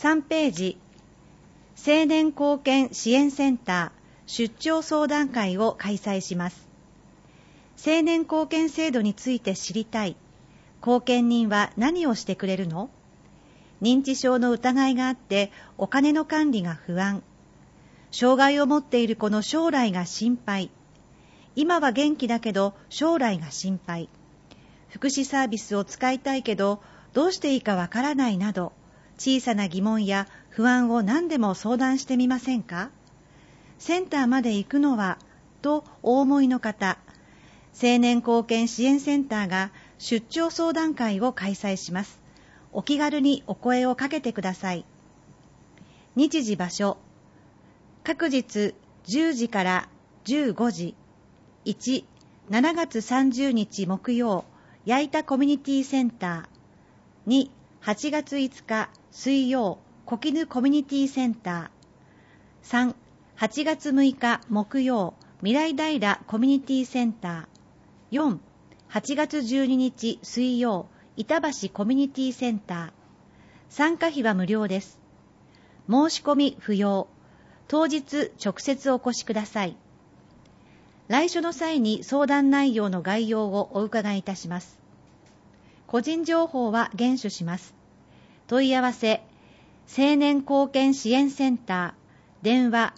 3ページ、青年貢献支援センター出張相談会を開催します。青年貢献制度について知りたい。貢献人は何をしてくれるの？認知症の疑いがあってお金の管理が不安。障害を持っている子の将来が心配。今は元気だけど将来が心配。福祉サービスを使いたいけどどうしていいかわからないなど、小さな疑問や不安を何でも相談してみませんか？センターまで行くのはとお思いの方、青年貢献支援センターが出張相談会を開催します。お気軽にお声をかけてください。日時場所、各日10時から15時。1、7月30日木曜、矢板コミュニティセンター。2、8月5日水曜、小絹コミュニティセンター。3、8月6日木曜、未来平コミュニティセンター。4、8月12日水曜、板橋コミュニティセンター。参加費は無料です。申し込み不要。当日直接お越しください。来所の際に相談内容の概要をお伺いいたします。個人情報は厳守します。問い合わせ、青年貢献支援センター、電話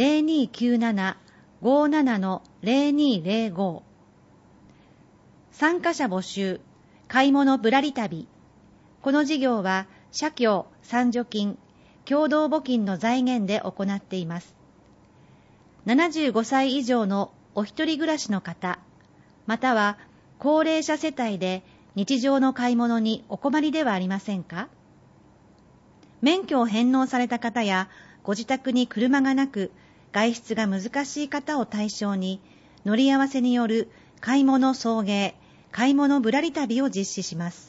0297-57-0205。参加者募集、買い物ぶらり旅。この事業は社協、賛助金、共同募金の財源で行っています。75歳以上のお一人暮らしの方、または高齢者世帯で日常の買い物にお困りではありませんか？免許を返納された方やご自宅に車がなく外出が難しい方を対象に乗り合わせによる買い物送迎、買い物ぶらり旅を実施します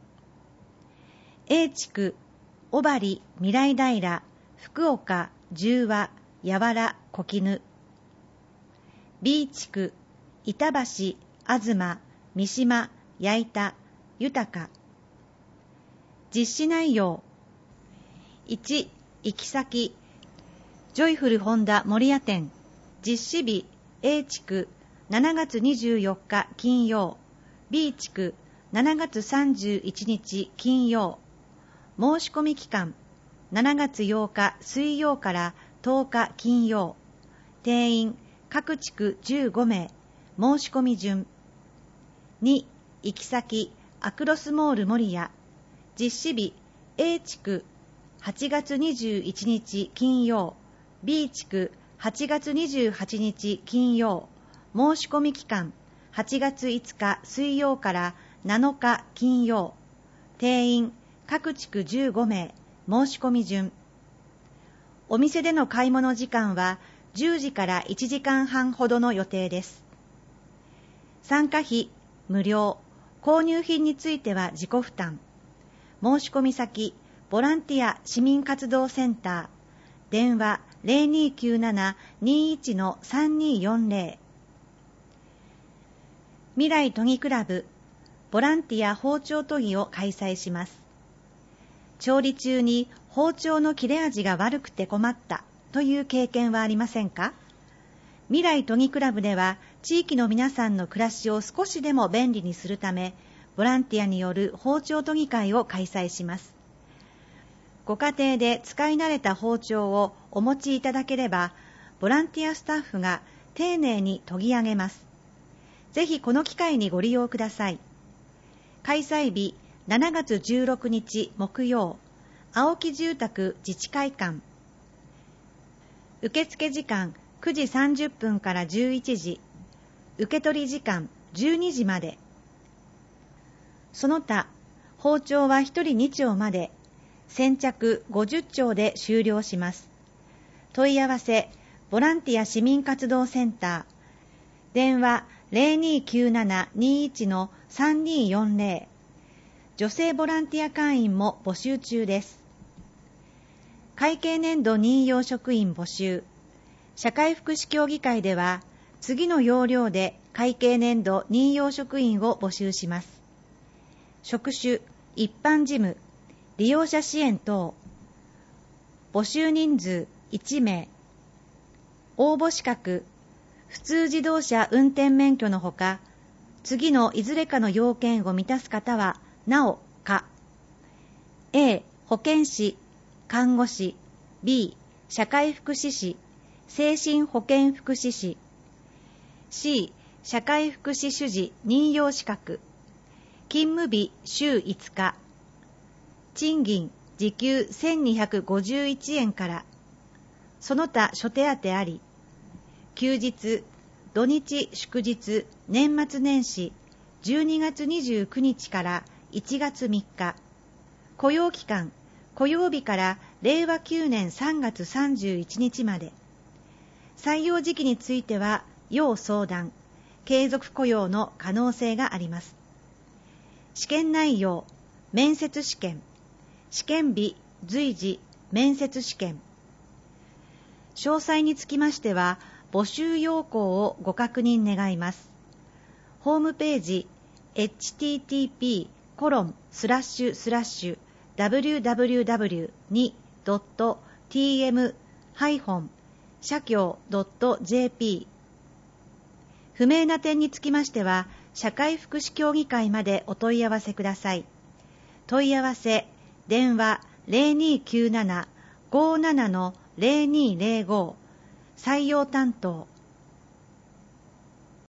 。A 地区、小針、未来平、福岡、十和、八原、小絹。B 地区、板橋、東、三島、矢板、豊。実施内容。1、行き先、ジョイフルホンダ守谷店。実施日、A 地区、7月24日金曜。B 地区、7月31日金曜。申し込み期間、7月8日水曜から10日金曜。定員、各地区15名。申し込み順。2、行き先、アクロスモール守谷。実施日、A 地区、8月21日金曜。B 地区、8月28日金曜。申し込み期間、8月5日水曜から7日金曜。定員、各地区15名。申し込み順。お店での買い物時間は10時から1時間半ほどの予定です。参加費無料。購入品については自己負担。申し込み先、ボランティア市民活動センター。電話 0297-21-3240。未来都議クラブ、ボランティア包丁研ぎを開催します。調理中に包丁の切れ味が悪くて困ったという経験はありませんか？未来都議クラブでは地域の皆さんの暮らしを少しでも便利にするため、ボランティアによる包丁研ぎ会を開催します。ご家庭で使い慣れた包丁をお持ちいただければ、ボランティアスタッフが丁寧に研ぎ上げます。ぜひこの機会にご利用ください。開催日、7月16日木曜、青木住宅自治会館。受付時間9時30分から11時、受取時間12時まで。その他、包丁は1人2丁まで、先着50丁で終了します。問い合わせ、ボランティア市民活動センター。電話0297-21-3240。女性ボランティア会員も募集中です。会計年度任用職員募集。社会福祉協議会では、次の要領で会計年度任用職員を募集します。職種、一般事務、利用者支援等。 募集人数1名。応募資格、普通自動車運転免許のほか、次のいずれかの要件を満たす方はなお可。A、保健師、看護師。B、社会福祉士、精神保健福祉士。C、社会福祉主事任用資格。勤務日週5日。賃金時給1251円から。その他諸手当あり。休日、土日祝日、年末年始、12月29日から1月3日。雇用期間、雇用日から令和9年3月31日まで。採用時期については要相談、継続雇用の可能性があります。試験内容、面接試験、試験日、随時、面接試験。詳細につきましては、募集要項をご確認願います。ホームページ、http://www.tm-社協.jp。 不明な点につきましては、社会福祉協議会までお問い合わせください。問い合わせ、電話 0297-57-0205。採用担当